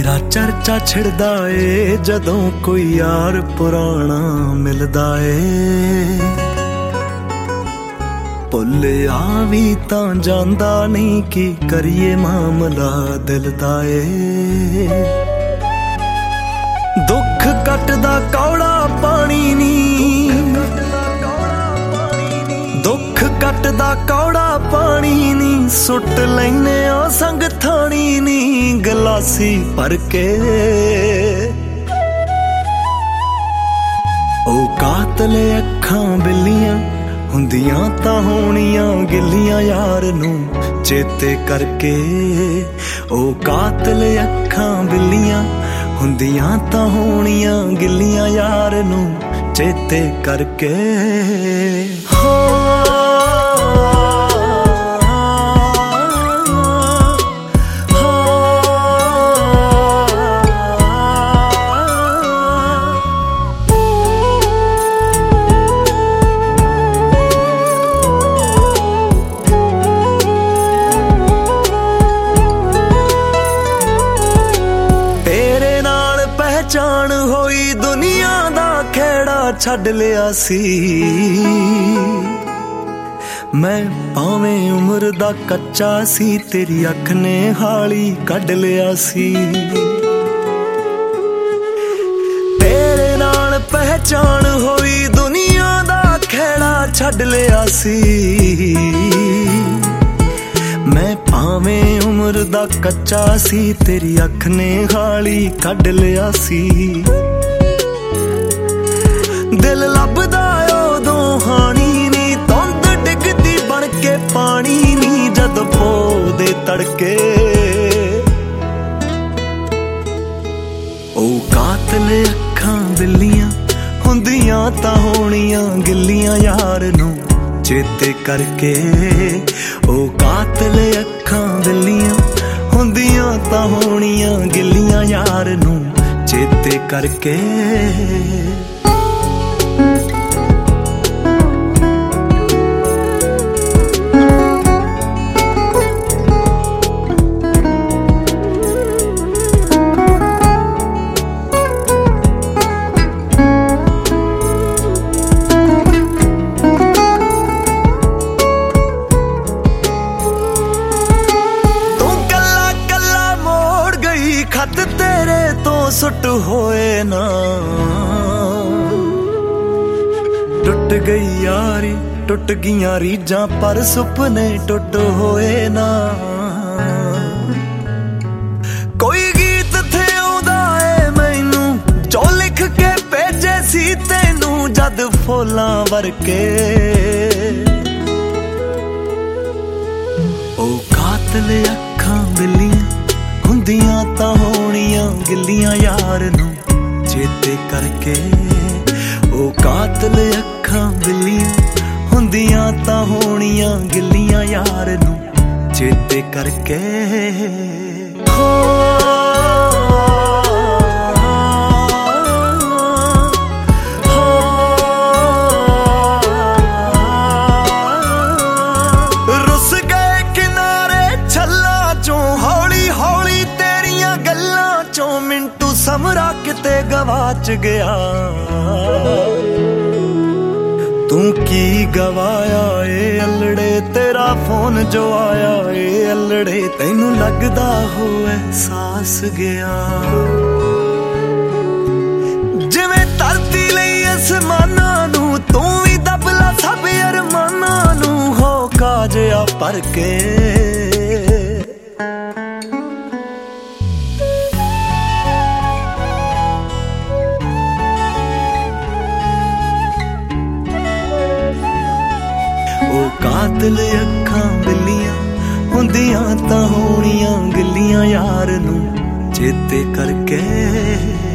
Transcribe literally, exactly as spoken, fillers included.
तेरा चर्चा छिड़दा ए जदों कोई यार पुराना मिलदा ए। भुल्लिया भी तां जांदा नहीं कि करिए मामला दिल दा ए। दुख कटदा कौड़ा पानी नी, दुख कटदा कौड़ा पानी नी, सुट लैने आ संग थानी नी गलासी भर के। ओ कातले अखां बिल्लियां हुंदियां तां होणियां गिल्लियां यार नूं चेते करके। ओ कातले अखां बिल्लियां हुंदियां तां होणियां गिल्लियां यार नूं चेते करके। हो पहचान होई दुनिया दा खेड़ा छड़ लिया सी। मैं भावें उम्र दा कच्चा सी, तेरी अख ने हाली कढ लिया सी। तेरे नाल पहचान होई दुनिया दा खेड़ा छड़ लिया सी। मैं भावें उम्र दा कच्चा सी, तेरी अख ने हाली कढ लिया सी। दिल लभदा उदों हानी नी, धुंद डिगदी बन के पानी नी जद पो दे तड़के। ओ कातले अखां बिल्लियां हुंदियां तां होणियां गिल्लियां यार नूं चेते करके। ओ कातले अखां बिल्लियां हुंदियां तां होणियां गिल्लियां यार नूं चेते करके। खत तेरे तो सुट होए ना, टुट गई यारी टुट गियां रीजां पर सुपने टुट होए ना। कोई गीत थे आउंदा ए मैनू जो लिख के भेजे सी तैनू जद फुल्लां वरके। ओ कातले अखां बिल्लियां हुंदियां तां होणियां गिल्लियां यार नूं चेते करके। ओ कातले अखां बिल्लियां हुंदियां तां होणियां गिल्लियां यार नूं चेते करके। हो रुस गए किनारे छल्ला चों हौली हौली चो मिंटू समरा किते गवाच गया। तू की गवाया ए अल्लड़े तेरा फोन जो आया ए अल्लड़े तैनू लगदा हो एहसास गया। जिवें धरती लई आसमानां नू तू भी दबला सब अरमानां नू हो काजिया भर के। ओ कातले अखां बिल्लियां हुंदियां तां होणियां गिल्लियां यार नूं चेते करके।